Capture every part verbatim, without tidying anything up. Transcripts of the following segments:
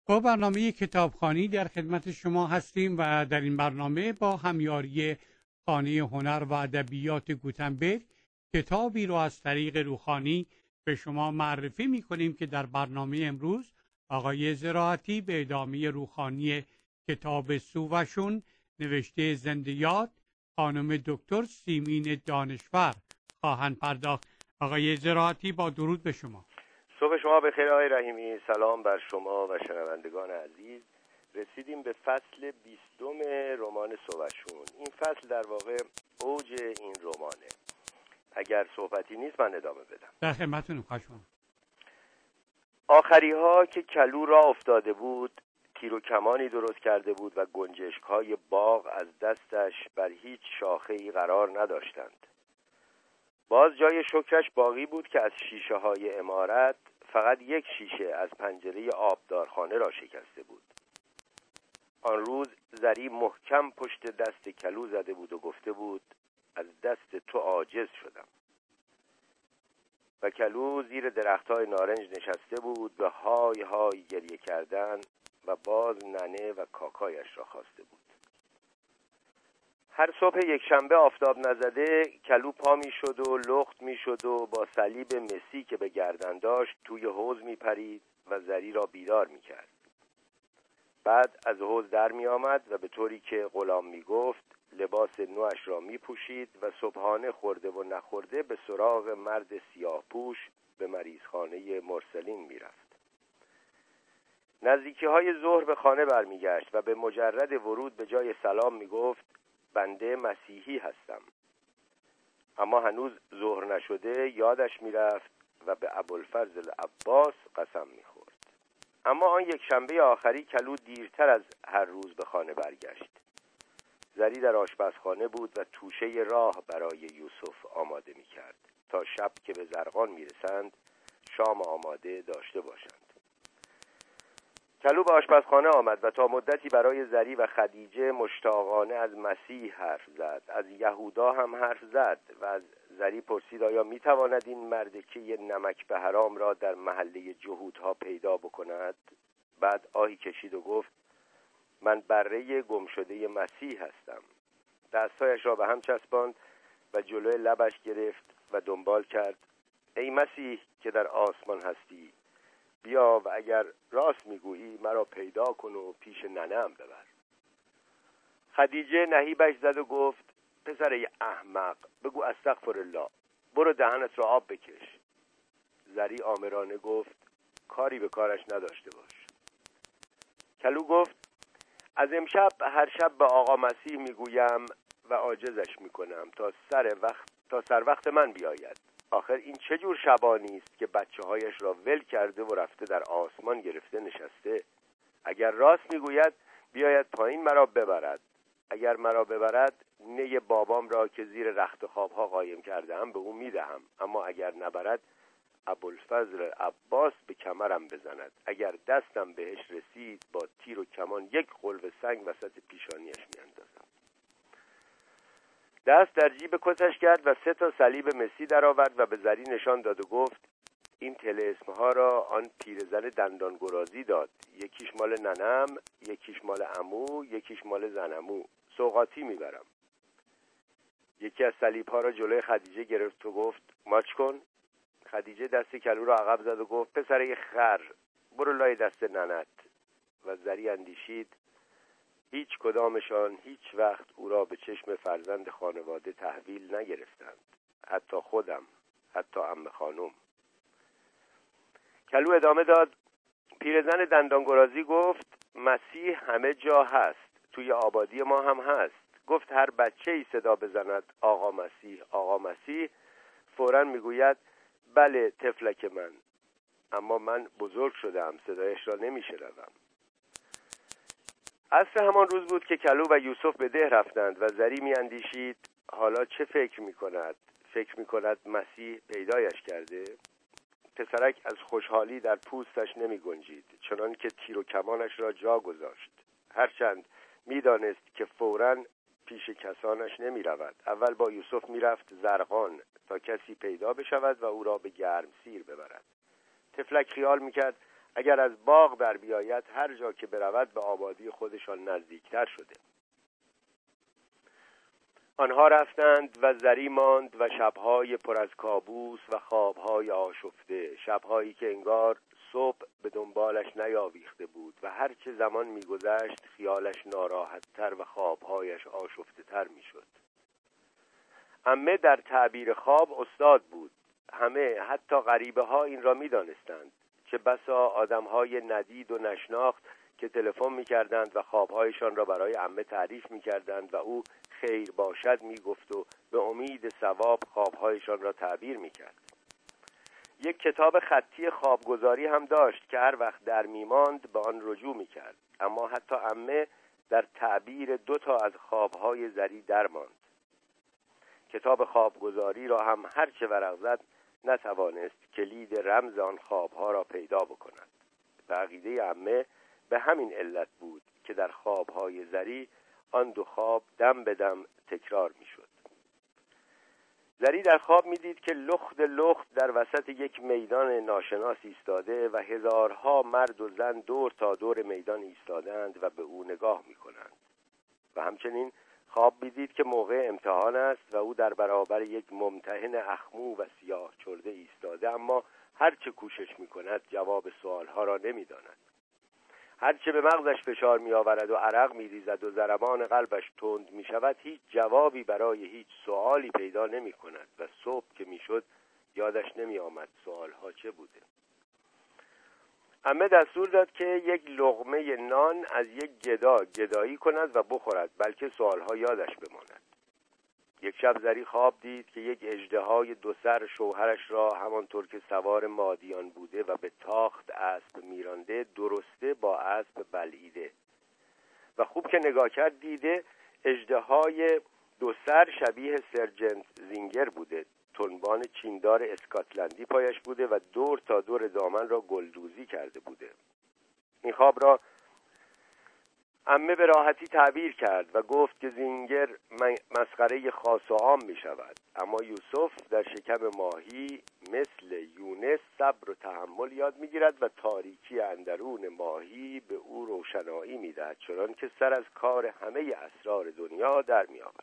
با برنامه کتابخوانی در خدمت شما هستیم و در این برنامه با همیاری خانه هنر و ادبیات گوتنبرگ کتابی رو از طریق روحانی به شما معرفی می کنیم که در برنامه امروز آقای زراعتی به ادامه روحانی کتاب سووشون نوشته زنده یاد خانم دکتر سیمین دانشور خواهند پرداخت. آقای زراعتی با درود به شما. صبح شما بخیر آقای رحیمی. سلام بر شما و شنوندگان عزیز. رسیدیم به فصل بیستم رمان سووشون. این فصل در واقع اوج این رمانه. اگر صحبتی نیست من ادامه بدم. در خدمتتونم. خواهشم. آخری ها که کلو را افتاده بود تیر و کمانی درست کرده بود و گنجشک‌های باغ از دستش بر هیچ شاخه‌ای قرار نداشتند. باز جای شکرش باقی بود که از شیشه های عمارت فقط یک شیشه از پنجره آبدارخانه را شکسته بود. آن روز زری محکم پشت دست کلو زده بود و گفته بود از دست تو عاجز شدم. و کلو زیر درختای نارنج نشسته بود به های های گریه کردن و باز ننه و کاکایش را خواسته بود. هر صبح یک شنبه آفتاب نزده کلو پا می شد و لخت می شد و با صلیب مسی که به گردن داشت توی حوض می پرید و زری را بیدار می کرد. بعد از حوض در می آمد و به طوری که غلام می گفت لباس نوش را می پوشید و صبحانه خورده و نخورده به سراغ مرد سیاه پوش به مریضخانه مرسلین می رفت. نزدیکی های ظهر به خانه برمی گشت و به مجرد ورود به جای سلام می گفت بنده مسیحی هستم. اما هنوز ظهر نشده یادش می رفت و به ابوالفضل عباس قسم می خورد. اما آن یک شنبه آخری کلو دیرتر از هر روز به خانه برگشت. زری در آشپزخانه بود و توشه راه برای یوسف آماده می کرد تا شب که به زرغان می رسند شام آماده داشته باشند. کلو به آشپزخانه آمد و تا مدتی برای زری و خدیجه مشتاقانه از مسیح حرف زد. از یهودا هم حرف زد و از زری پرسید آیا می تواند این مردکه نمک به حرام را در محله جهودها پیدا بکند؟ بعد آهی کشید و گفت من بره گمشده مسیح هستم. دستایش را به هم چسباند و جلوی لبش گرفت و دنبال کرد ای مسیح که در آسمان هستی بیا و اگر راست میگویی مرا پیدا کن و پیش ننه‌ام ببر. خدیجه نهیبش زد و گفت پسر احمق بگو استغفر الله، برو دهنت را آب بکش. زری آمرانه گفت کاری به کارش نداشته باش. کلو گفت از امشب هر شب به آقا مسیح میگویم و عاجزش میکنم تا سر وقت تا سر وقت من بیاید. آخر این چه جور شبانی است که بچه هایش را ول کرده و رفته در آسمان گرفته نشسته؟ اگر راست میگوید بیاید پایین مرا ببرد. اگر مرا ببرد نی بابام را که زیر رخت خوابها قایم کرده ام به او میدهم. اما اگر نبرد ابوالفضل عباس به کمرم بزند. اگر دستم بهش رسید با تیر و کمان یک قلب سنگ وسط پیشانیش میاندازم. دست در جیب کتش کرد و سه تا صلیب مسی درآورد و به زری نشان داد و گفت این طلسم‌ها را آن پیرزن دندان گرازی داد. یکیش مال ننم، یکیش مال عمو، یکیش مال زنمو. سوغاتی میبرم. یکی از صلیب‌ها را جلوی خدیجه گرفت و گفت ماچ کن. خدیجه دست کلو را عقب زد و گفت پسر خر برو لای دست ننت. و زری اندیشید هیچ کدامشان هیچ وقت او را به چشم فرزند خانواده تحویل نگرفتند. حتی خودم، حتی عمه خانم. کلو ادامه داد پیرزن دندانگرازی گفت مسیح همه جا هست، توی آبادی ما هم هست. گفت هر بچه ای صدا بزند آقا مسیح آقا مسیح فوراً میگوید بله طفلک من. اما من بزرگ شدم صدایش را نمیشنوم. عصر همان روز بود که کلو و یوسف به ده رفتند و زری می اندیشید حالا چه فکر می کند؟ فکر می کند مسیح پیدایش کرده؟ پسرک از خوشحالی در پوستش نمی گنجید چنان که تیر و کمانش را جا گذاشت. هرچند می دانست که فوراً پیش کسانش نمی رود. اول با یوسف می رفت زرغان تا کسی پیدا بشود و او را به گرم سیر ببرد. طفلک خیال می کرد اگر از باغ در بیاید هر جا که برود به آبادی خودشان نزدیکتر شده. آنها رفتند و زری ماند و شبهای پر از کابوس و خوابهای آشفته، شبهایی که انگار صبح به دنبالش نیاویخته بود و هر چه زمان می‌گذشت خیالش ناراحت‌تر و خوابهایش آشفته‌تر می‌شد. عمه در تعبیر خواب استاد بود. همه، حتی غریبه ها این را می‌دانستند. چه بسا آدم‌های ندید و نشناخت که تلفن می‌کردند و خوابهایشان را برای عمه تعریف می‌کردند و او خیر باشد می‌گفت و به امید ثواب خوابهایشان را تعبیر می‌کرد. یک کتاب خطی خوابگزاری هم داشت که هر وقت در می‌ماند به آن رجوع می‌کرد. اما حتی عمه در تعبیر دو تا از خوابهای زری درماند. کتاب خوابگزاری را هم هر چه ورق زد نتوانست کلید رمز آن خوابها را پیدا بکند. و عقیده عمه به همین علت بود که در خوابهای زری آن دو خواب دم به دم تکرار می‌شد. زری در خواب می‌دید که لخت لخت در وسط یک میدان ناشناس ایستاده و هزارها مرد و زن دور تا دور میدان ایستادند و به او نگاه می‌کنند. و همچنین خواب می‌دید که موقع امتحان است و او در برابر یک ممتحن اخمو و سیاه چرده ایستاده، اما هر چه کوشش می‌کند جواب سوالها را نمی‌داند. هر چه به مغزش فشار می‌آورد و عرق می‌ریزد و ضربان قلبش تند می‌شود، هیچ جوابی برای هیچ سوالی پیدا نمی‌کند و صبح که می‌شد یادش نمی‌آمد سوالها چه بوده. عمه دستور داد که یک لقمه نان از یک گدا گدایی کند و بخورد، بلکه سوالها یادش بماند. یک شب زری خواب دید که یک اژدهای دو سر شوهرش را همانطور که سوار مادیان بوده و به تاخت اسب میرانده درسته با اسب بلعیده. و خوب که نگاه کرد دیده اژدهای دو سر شبیه سرجنت زینگر بوده. تنبان چیندار اسکاتلندی پایش بوده و دور تا دور دامن را گلدوزی کرده بوده. این خواب را عمه به راحتی تعبیر کرد و گفت که زینگر مسخره خاص و عام می شود، اما یوسف در شکم ماهی مثل یونس صبر و تحمل یاد می گیرد و تاریکی اندرون ماهی به او روشنایی می دهد، چنان که سر از کار همه اسرار دنیا در می آورد.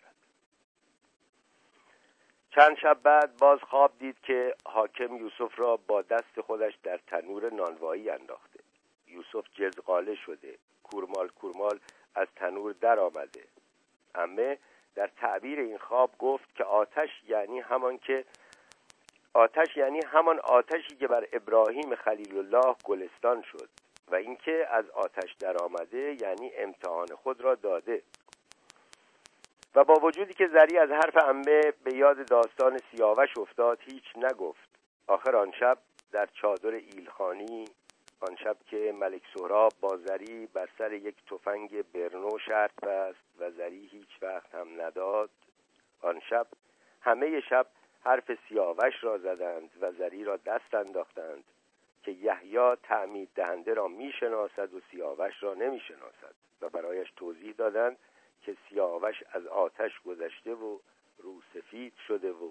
چند شب بعد باز خواب دید که حاکم یوسف را با دست خودش در تنور نانوایی انداخته. یوسف جزغاله شده، کورمال کورمال از تنور در آمده. عمه در تعبیر این خواب گفت که آتش یعنی همان که آتش یعنی همان آتشی که بر ابراهیم خلیل الله گلستان شد و اینکه از آتش در آمده یعنی امتحان خود را داده. و با وجودی که زری از حرف عمه به یاد داستان سیاوش افتاد هیچ نگفت. آخر آن شب در چادر ایلخانی، آن شب که ملک سهراب با زری بر سر یک تفنگ برنو شرط بست و زری هیچ وقت هم نداد، آن شب همه شب حرف سیاوش را زدند و زری را دست انداختند که یحیی تعمید دهنده را میشناسد و سیاوش را نمیشناسد و برایش توضیح دادند که سیاوش از آتش گذشته و رو سفید شده. و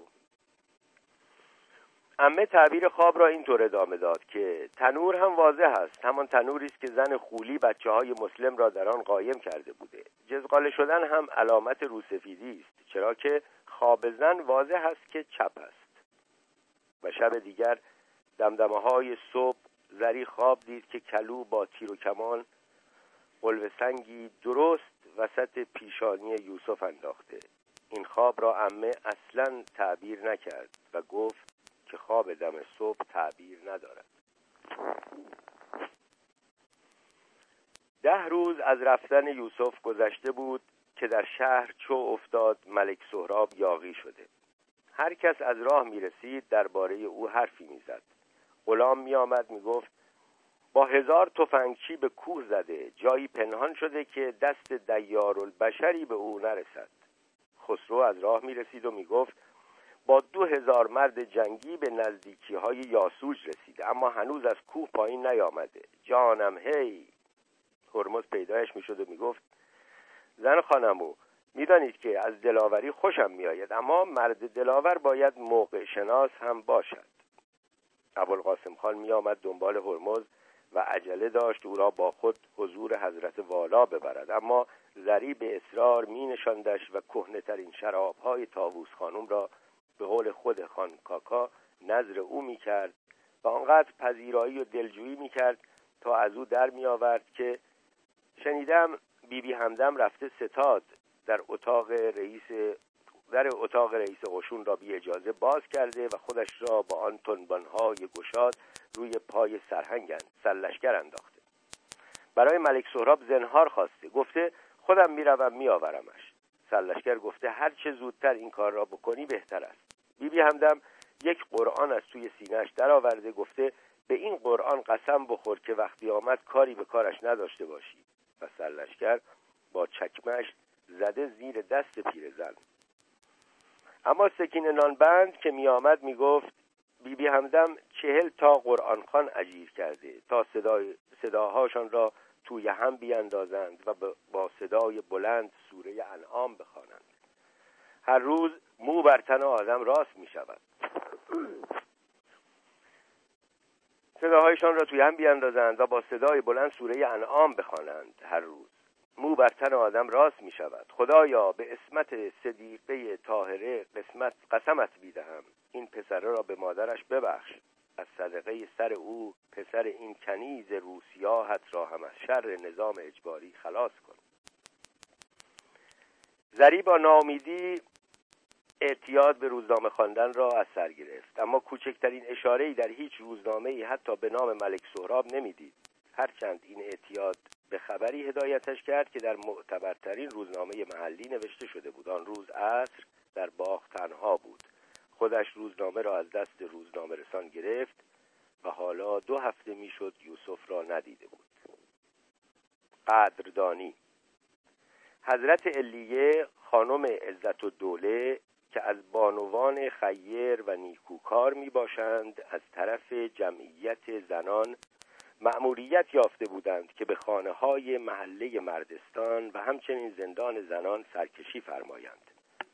عمه تعبیر خواب را اینطور ادامه داد که تنور هم واضح است، همان تنوری است که زن خولی بچه‌های مسلم را در آن قایم کرده بوده. جزغاله شدن هم علامت روسفیدی است، چرا که خواب زن واضح است که چپ است. و شب دیگر دمدمه‌های صبح زری خواب دید که کلو با تیر و کمان قلوه سنگی درست وسط پیشانی یوسف انداخته. این خواب را عمه اصلاً تعبیر نکرد و گفت که خواب دم صبح تعبیر ندارد. ده روز از رفتن یوسف گذشته بود که در شهر چو افتاد ملک سهراب یاغی شده. هر کس از راه می رسید درباره او حرفی می زد. غلام می آمد می گفت با هزار تفنگچی به کوه زده، جایی پنهان شده که دست دیارالبشری به او نرسد. خسرو از راه می رسید و می گفت با دو هزار مرد جنگی به نزدیکی های یاسوج رسیده، اما هنوز از کوه پایین نیامده. جانم هی. هرمز پیدایش می شد و می گفت زن خانمو، می دانید که از دلاوری خوشم می آید، اما مرد دلاور باید موقع شناس هم باشد. ابوالقاسم خان می آمد دنبال هرمز و عجله داشت او را با خود حضور حضرت والا ببرد. اما زری به اصرار می نشاندش و کهنه‌ترین شراب‌های طاووس خانم را به قول خود خان کاکا نظر او می کرد و آنقدر پذیرایی و دلجویی می کرد تا از او در می آورد که شنیدم بی بی همدم رفته ستاد در اتاق رئیس در اتاق رئیس قشون را بی اجازه باز کرده و خودش را با آن تنبانهای گشاد روی پای سرهنگ سرلشکر انداخته. برای ملک سهراب زنهار خواسته، گفته خودم میروم میآورمش. سرلشکر گفته هر چه زودتر این کار را بکنی بهتر است. بی بی همدم یک قرآن از توی سینه‌اش درآورده، گفته به این قرآن قسم بخور که وقتی آمد کاری به کارش نداشته باشی. و سرلشکر با چکمش زده زیر دست پیرزن. اما سکینه نانبند که می آمد می گفت بی بی همدم چهل تا قرآن خوان اجیر کرده تا صدای صداهاشان را توی هم بیاندازند و با صدای بلند سوره انعام بخوانند. هر روز مو بر تن آدم راست می شود. صداهایشان را توی هم بیاندازند و با صدای بلند سوره انعام بخوانند. هر روز مو بر تن آدم راست می شود. خدایا به اسمت صدیقه طاهره قسمت قسمت می‌دهم این پسر را به مادرش ببخش. از صدقه سر او پسر این کنیز روسیاهت را هم از شر نظام اجباری خلاص کن. زری با ناامیدی اعتیاد به روزنامه خواندن را از سر گرفت، اما کوچکترین اشاره‌ای در هیچ روزنامه‌ای حتی به نام ملک سهراب نمی‌دید. هرچند این اعتیاد به خبری هدایتش کرد که در معتبرترین روزنامه محلی نوشته شده بود. آن روز عصر در باغ تنها بود. خودش روزنامه را از دست روزنامه رسان گرفت و حالا دو هفته میشد یوسف را ندیده بود. قدردانی. حضرت علیه خانم عزت الدوله که از بانوان خیر و نیکوکار می باشند از طرف جمعیت زنان مأموریت یافته بودند که به خانه‌های محله مردستان و همچنین زندان زنان سرکشی فرمایند.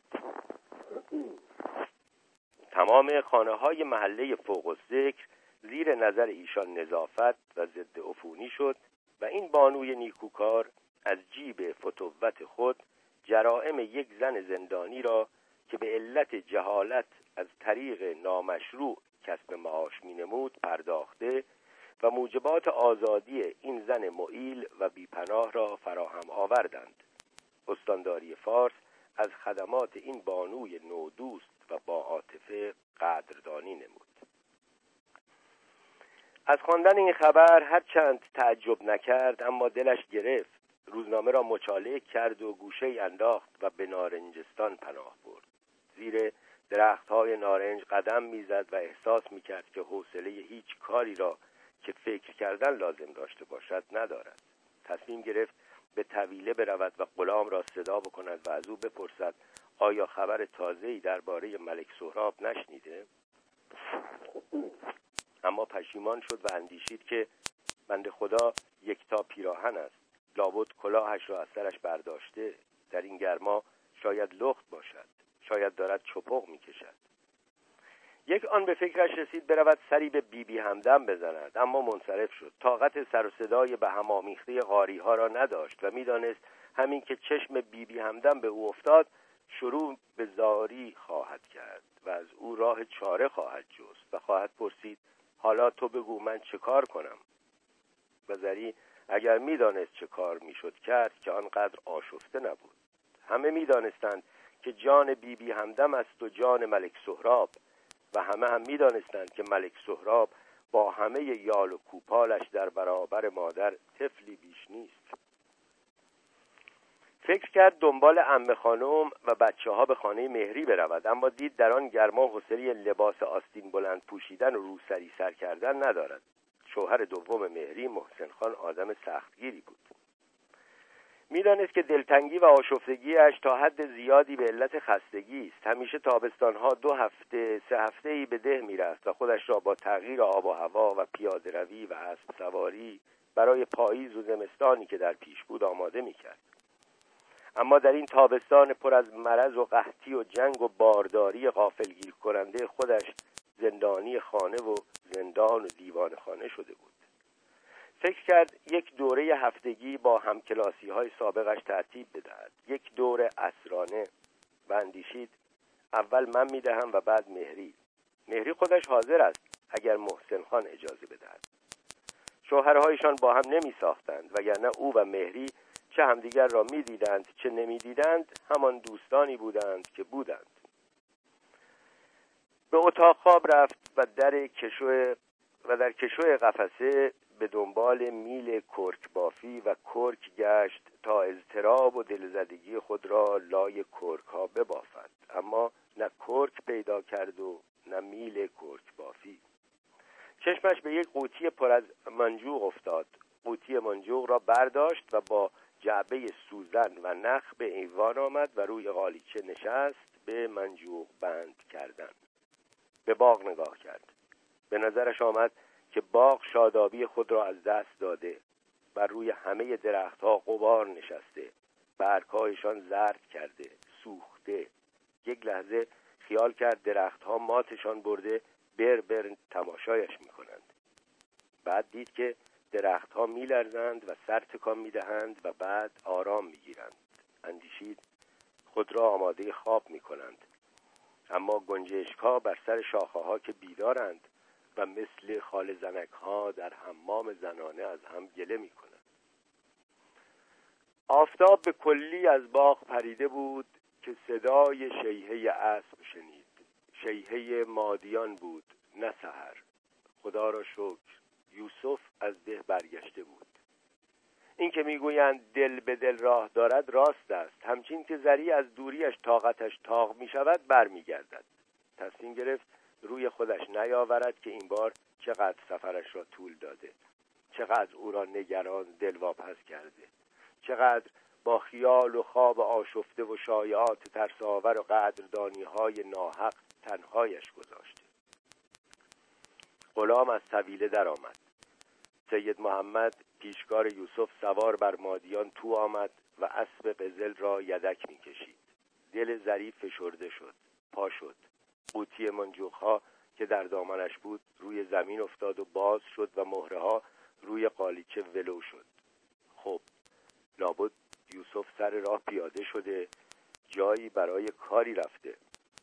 تمام خانه‌های محله فوق الذکر زیر نظر ایشان نظافت و ضد عفونی شد و این بانوی نیکوکار از جیب فتوت خود جرائم یک زن زندانی را که به علت جهالت از طریق نامشروع کسب معاش می‌نمود پرداخته و موجبات آزادی این زن معیل و بیپناه را فراهم آوردند. استانداری فارس از خدمات این بانوی نودوست و با عاطفه قدردانی نمود. از خواندن این خبر هر چند تعجب نکرد اما دلش گرفت. روزنامه را مچاله کرد و گوشه‌ای انداخت و به نارنجستان پناه برد. زیر درخت‌های نارنج قدم می‌زد و احساس می‌کرد که حوصله هیچ کاری را که فکر کردن لازم داشته باشد ندارد. تصمیم گرفت به طویله برود و غلام را صدا بکند و از او بپرسد آیا خبر تازه‌ای درباره ملک سهراب نشنیده؟ اما پشیمان شد و اندیشید که بنده خدا یکتا پیراهن است. لابد کلاهش را از سرش برداشته. در این گرما شاید لخت باشد، شاید دارد چپق می‌کشد. یک آن به فکرش رسید برود سری به بی بی همدم بزند، اما منصرف شد. طاقت سر و صدای به هم آمیخته قاری‌ها را نداشت و می‌دانست همین که چشم بی بی همدم به او افتاد شروع به زاری خواهد کرد و از او راه چاره خواهد جست و خواهد پرسید حالا تو بگو من چه کار کنم؟ و زری اگر می‌دانست چه کار می‌شد کرد که آنقدر آشفته نبود. همه می‌دانستند که جان بی بی همدم است و جان ملک سهراب و همه هم می‌دانستند که ملک سهراب با همه یال و کوپالش در برابر مادر طفلی بیش نیست. فکر کرد دنبال عمه خانم و بچه‌ها به خانه مهری برود، اما دید در آن گرما حوصله لباس آستین بلند پوشیدن و روسری سر کردن ندارد. شوهر دوم مهری محسن خان آدم سختگیری بود. میدانست که دلتنگی و آشفتگیش تا حد زیادی به علت خستگی است. همیشه تابستانها دو هفته سه هفته‌ای به ده میرفت و خودش را با تغییر آب و هوا و پیاده روی و اسب سواری برای پاییز و زمستانی که در پیش بود آماده میکرد. اما در این تابستان پر از مرض و قحطی و جنگ و بارداری غافلگیر کننده خودش زندانی خانه و زندان و دیوان خانه شده بود. فکر کرد یک دوره هفتگی با همکلاسی های سابقش ترتیب بدهد، یک دوره عصرانه، و اندیشید اول من میدهم و بعد مهری. مهری خودش حاضر است اگر محسن خان اجازه بدهد. شوهرهایشان با هم نمی ساختند، وگرنه او و مهری چه همدیگر را می دیدند چه نمی دیدند همان دوستانی بودند که بودند. به اتاق خواب رفت و در کشو و در کشو قفسه به دنبال میل کرک بافی و کرک گشت تا اضطراب و دلزدگی خود را لای کرک ها ببافد، اما نه کرک پیدا کرد و نه میل کرک بافی. چشمش به یک قوطی پر از منجوق افتاد. قوطی منجوق را برداشت و با جعبه سوزن و نخ به ایوان آمد و روی قالیچه نشست به منجوق بند کردن. به باغ نگاه کرد. به نظرش آمد که باغ شادابی خود را از دست داده و روی همه درختها غبار نشسته، برگ‌هایشان زرد کرده، سوخته. یک لحظه خیال کرد درختها ماتشان برده بر بر تماشایش می‌کنند. بعد دید که درختها می‌لرزند و سر تکان می‌دهند و بعد آرام می‌گیرند. اندیشید خود را آماده خواب می‌کنند، اما گنجشک‌ها بر سر شاخه‌ها که بیدارند و مثل خال زنک‌ها در حمام زنانه از هم گله می‌کنند. آفتاب به کلی از باغ پریده بود که صدای شیهه اسب شنید. شیهه مادیان بود، نه سحر. خدا را شکر یوسف از ده برگشته بود. این که میگویند دل به دل راه دارد راست است. همچین که زری از دوریش طاقتش طاق می شود بر می گردد. تصمیم گرفت روی خودش نیاورد که این بار چقدر سفرش را طول داده، چقدر او را نگران دلواپس کرده، چقدر با خیال و خواب آشفته و شایعات ترس‌آور و قدردانی های ناحق تنهایش گذاشته. غلام از طویله در آمد. سید محمد پیشکار یوسف سوار بر مادیان تو آمد و اسب قزل را یدک می کشید. دل ظریف فشرده شد، پا شد. قوطی منجوقها که در دامنش بود روی زمین افتاد و باز شد و مهره ها روی قالیچه ولو شد. خب لابد یوسف سر راه پیاده شده، جایی برای کاری رفته.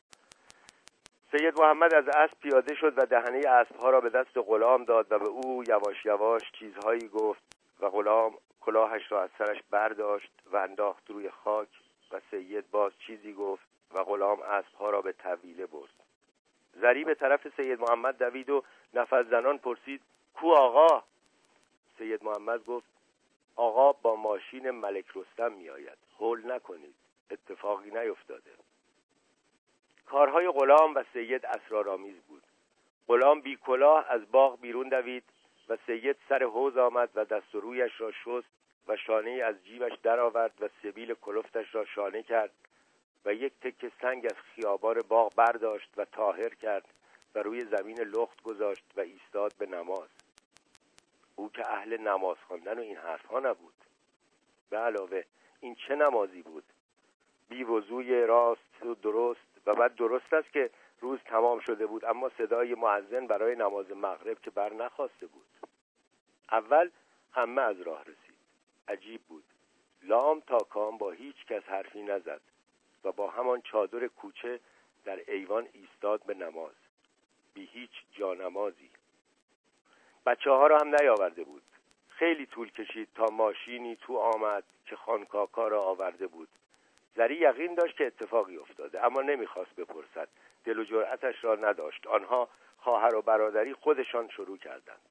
سید محمد از اسب پیاده شد و دهنه اسبها را به دست غلام داد و به او یواش یواش چیزهایی گفت و غلام کلاهش را از سرش برداشت و انداخت روی خاک و سید باز چیزی گفت و غلام اسبها را به طویله برد. زری به طرف سید محمد دوید و نفس زنان پرسید کو آقا؟ سید محمد گفت آقا با ماشین ملک رستم می آید، هول نکنید، اتفاقی نیفتاده. کارهای غلام و سید اسرارآمیز بود. غلام بی کلاه از باغ بیرون دوید و سید سر حوض آمد و دست و رویش را شست و شانه از جیبش درآورد و سبیل کلفتش را شانه کرد و یک تکه سنگ از خیابان باغ برداشت و طاهر کرد و روی زمین لخت گذاشت و ایستاد به نماز. او که اهل نماز خواندن و این حرفها نبود. به علاوه این چه نمازی بود؟ بی وضوی راست و درست. و بعد درست است که روز تمام شده بود، اما صدای مؤذن برای نماز مغرب که بر نخواسته بود. اول عمه از راه رسید. عجیب بود. لام تا کام با هیچ کس حرفی نزد و با همان چادر کوچه در ایوان ایستاد به نماز، بی هیچ جانمازی. بچه ها را هم نیاورده بود. خیلی طول کشید تا ماشینی تو آمد که خانکاکا را آورده بود. زری یقین داشت که اتفاقی افتاده، اما نمیخواست بپرسد. دل و جرأتش را نداشت. آنها خواهر و برادری خودشان شروع کردند.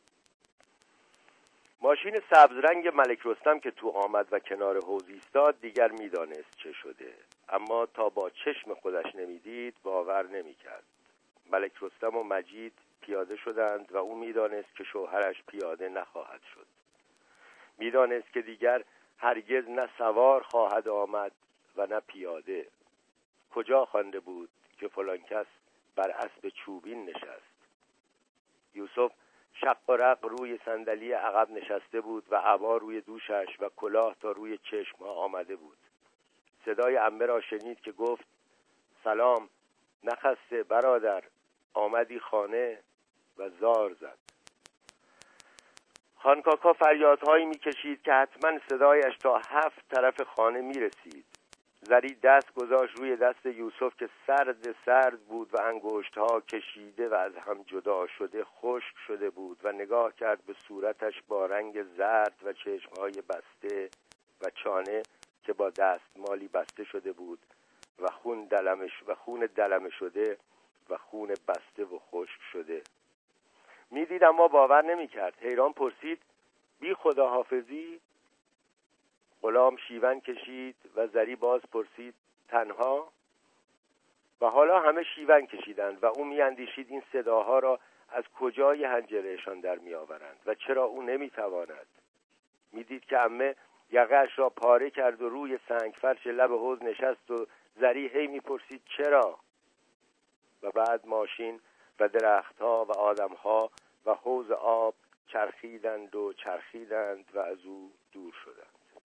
ماشین سبز رنگ ملک رستم که تو آمد و کنار حوض ایستاد دیگر میدانست چه شده، اما تا با چشم خودش نمیدید باور نمیکرد. ملک رستم و مجید پیاده شدند و او میدانست که شوهرش پیاده نخواهد شد. میدانست که دیگر هرگز نه سوار خواهد آمد و نه پیاده. کجا خوانده بود که فلان کس بر اسب چوبین نشست؟ یوسف شق و رق روی صندلی عقب نشسته بود و عبا روی دوشش و کلاه تا روی چشمها آمده بود. صدای عمه را شنید که گفت سلام، نخسته برادر، آمدی خانه؟ و زار زد. خانکاکا فریادهایی میکشید که حتما صدایش تا هفت طرف خانه میرسید. زری دست گذاشت روی دست یوسف که سرد سرد بود و انگشتها کشیده و از هم جدا شده خشک شده بود و نگاه کرد به صورتش با رنگ زرد و چشمهای بسته و چانه که با دستمالی بسته شده بود و خون دلمش و خون دلمه شده و خون بسته و خشک شده. میدید اما باور نمی‌کرد. حیران پرسید: بی خداحافظی؟ غلام شیون کشید و زری باز پرسید: تنها؟ و حالا همه شیون کشیدند و او میاندیشید این صداها را از کجای حنجرهشان در میآورند و چرا او نمیتواند. میدید که عمه یقه‌اش را پاره کرد و روی سنگ فرش لب حوض نشست و زری هی میپرسید چرا. و بعد ماشین و درختها و آدمها و حوض آب چرخیدند و چرخیدند و از او دور شدند.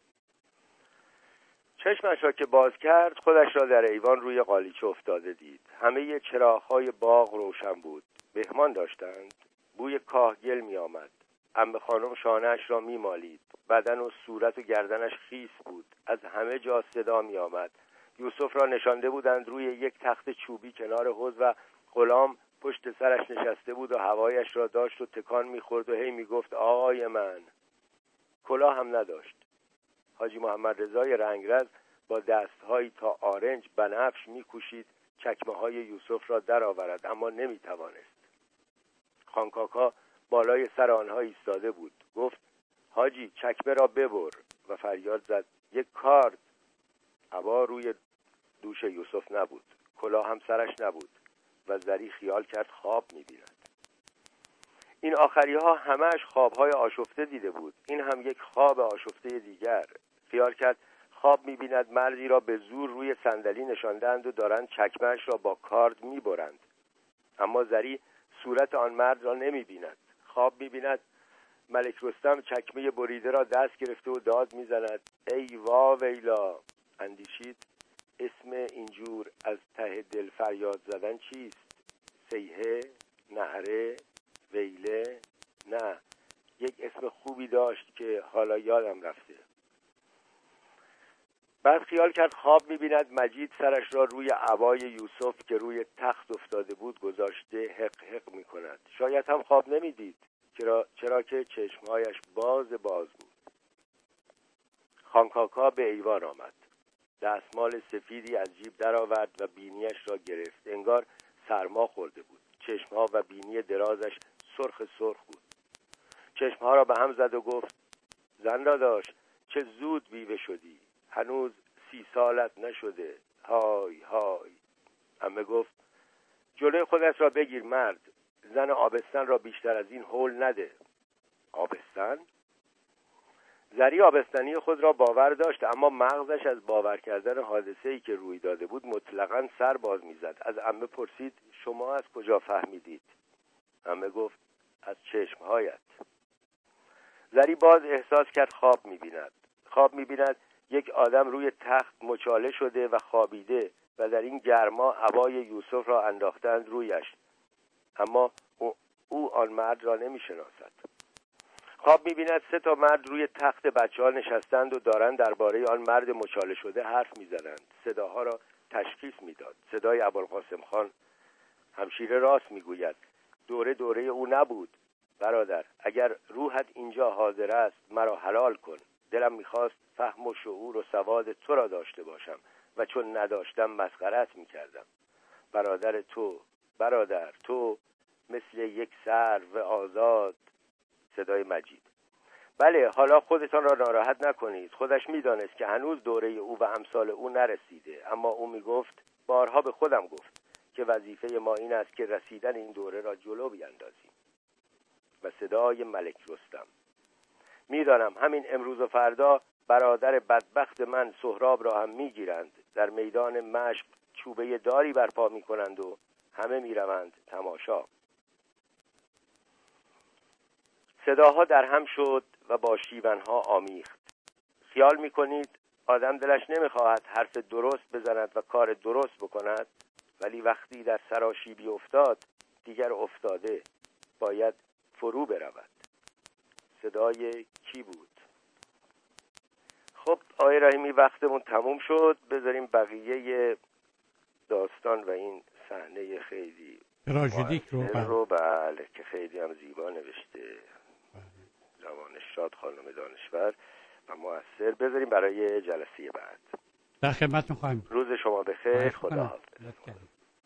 چشمش را که باز کرد خودش را در ایوان روی قالیچه افتاده دید. همه چراغ‌های باغ روشن بود. مهمان داشتند. بوی کاهگل می آمد. عمه خانم شانه‌اش را می مالید. بدن و صورت و گردنش خیس بود. از همه جا صدا می آمد. یوسف را نشانده بودند روی یک تخت چوبی کنار حوض و غلام پشت سرش نشسته بود و هوایش را داشت و تکان می خورد و هی می گفت آقای من. کلاه هم نداشت. حاجی محمد رضای رنگرز با دستهایی تا آرنج بنفش می‌کوشید چکمه‌های یوسف را درآورد اما نمی‌توانست. خانکاکا بالای سر آنها ایستاده بود. گفت: حاجی چکمه را ببر. و فریاد زد: یک کارد. عبا روی دوش یوسف نبود. کلاه هم سرش نبود و زری خیال کرد خواب می‌بیند. این آخری ها همه‌اش خواب‌های آشفته دیده بود. این هم یک خواب آشفته دیگر. خیال کرد خواب می‌بیند مردی را به زور روی صندلی نشاندند و دارند چکمه‌اش را با کارد می‌برند. اما زری صورت آن مرد را نمی‌بیند. خواب می‌بیند ملک رستم چکمه بریده را دست گرفته و داد می‌زند: ای وا ویلا. اندیشید اسم اینجور از ته دل فریاد زدن چیست؟ صیحه؟ نعره؟ ویله؟ نه، یک اسم خوبی داشت که حالا یادم رفته. بعد خیال کرد خواب می‌بیند مجید سرش را روی عبای یوسف که روی تخت افتاده بود گذاشته حق حق می‌کند. شاید هم خواب نمی‌دید، چرا چرا که چشمهایش باز باز بود. خانکاکا به ایوان آمد. دستمال سفیدی از جیب درآورد و بینیش را گرفت. انگار سرما خورده بود. چشمها و بینی درازش سرخ سرخ بود. چشمها را به هم زد و گفت: زن داداش چه زود بیوه شدی. هنوز سی سالت نشده. های های. عمه گفت: جلوی خودت را بگیر مرد. زن آبستن را بیشتر از این هول نده. آبستن؟ زری آبستنی خود را باور داشت، اما مغزش از باور کردن حادثه‌ای که روی داده بود مطلقاً سر باز می‌زد. از عمه پرسید: شما از کجا فهمیدید؟ عمه گفت: از چشمهایت. زری باز احساس کرد خواب می‌بیند. خواب می‌بیند یک آدم روی تخت مچاله شده و خوابیده و در این گرما عبای یوسف را انداختند رویش، اما او, او آن مرد را نمی‌شناسد. خواب می‌بیند سه تا مرد روی تخت بچه‌ها نشستند و دارند درباره آن مرد مچاله شده حرف می‌زنند. صداها را تشخیص می‌داد. صدای ابوالقاسم خان. همشیره راست می‌گوید. دوره دوره او نبود. برادر اگر روحت اینجا حاضر است مرا حلال کن. دلم می‌خواست فهم و شعور و سواد تو را داشته باشم و چون نداشتم مسخره‌ات می‌کردم. برادر تو، برادر تو مثل یک سرو آزاد. صدای مجید: بله، حالا خودتان را ناراحت نکنید. خودش می‌دانست که هنوز دوره او و امثال او نرسیده، اما او می‌گفت، بارها به خودم گفت که وظیفه ما این است که رسیدن این دوره را جلو بیاندازیم. و صدای ملک رستم: می‌دانم همین امروز و فردا برادر بدبخت من سهراب را هم می‌گیرند، در میدان مشق چوبه داری برپا می‌کنند و همه می‌روند تماشا. صداها در هم شد و با شیونها آمیخت. خیال می‌کنید آدم دلش نمی‌خواهد حرف درست بزند و کار درست بکند، ولی وقتی در سراشیبی افتاد دیگر افتاده، باید فرو برود. صدای کی بود؟ خب آقای رحیمی وقتمون تموم شد، بذاریم بقیه داستان و این صحنه خیلی تراژدیک رو رو بله که خیلی هم زیبا نوشته جوان شاد خانم دانشور و مؤثر بذاریم برای جلسه بعد. در خدمتتون خواهیم. روز شما بخیر. خدا حافظ.